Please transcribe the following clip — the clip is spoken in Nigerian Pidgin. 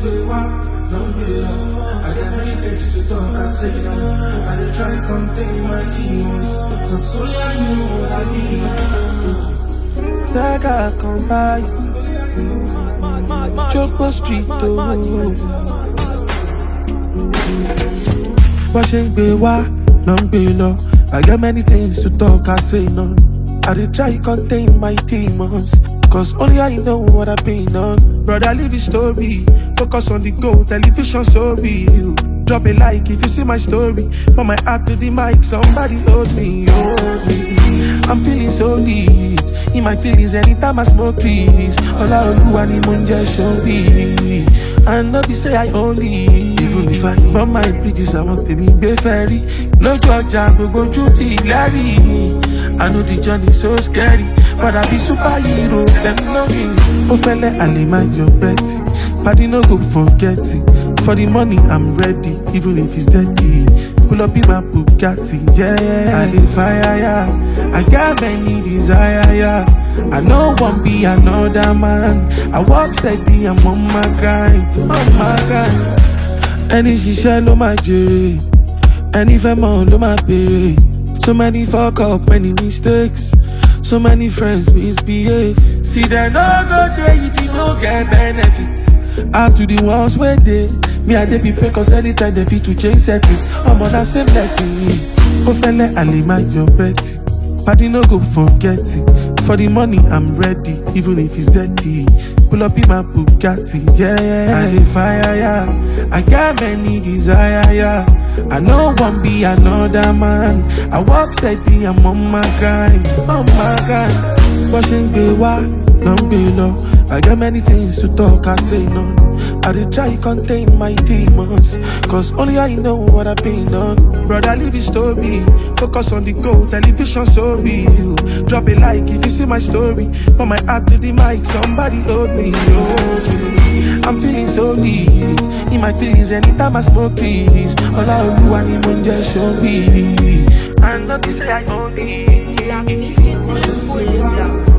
I got many things to talk, I say no. I dey try contain my demons, cause only I know what I need. Like I come by Chopo Street, Washing be wa, non be low. I got many things to talk, I say no. I dey try contain my demons, cause only I know what I've been on. Brother, leave your story, focus on the goal, television so real. Drop a like if you see my story, put my heart to the mic, somebody hold me, hold me. I'm feeling so lit, in my feelings anytime I smoke trees. All I do I need munja show me, and not be say I only. Even if I burn my bridges, I want to be ferry. No judge, go duty, Larry. I know the journey so scary, but I be superhero, them know me. Oh fella, I lay my your bet, but you no go forget it. For the money, I'm ready, even if it's dirty. Pull up in my Bugatti, yeah. I dey fire, yeah. I got many desire, yeah. I know won't be another man. I walk steady, I'm on my grind, on my grind. Any shisha lo my jury, any femo lo my pere. So many fuck up, many mistakes. So many friends misbehave. See they no go there if you no get benefits. Out to the ones where they me I dey be pay cause anytime they fit to change settings. I'm on that same blessing. Oh fella, I lay my your bet, but you no go forget it. For the money, I'm ready, even if it's dirty. Pull up in my Bugatti, yeah. I dey fire, yeah. I got many desire, yeah. I know won't be another man. I walk steady, I'm on my grind, on my grind. Washing be wa, long be low. I got many things to talk, I say no. I dey try contain my demons, cause only I know what I've been on. Brother, leave your story, focus on the goal, television so real. Drop a like if you see my story, put my heart to the mic, somebody hold me, hold me. I'm feeling so lit, in my feelings anytime I smoke trees. All I do I need munja show me, and not to say I only.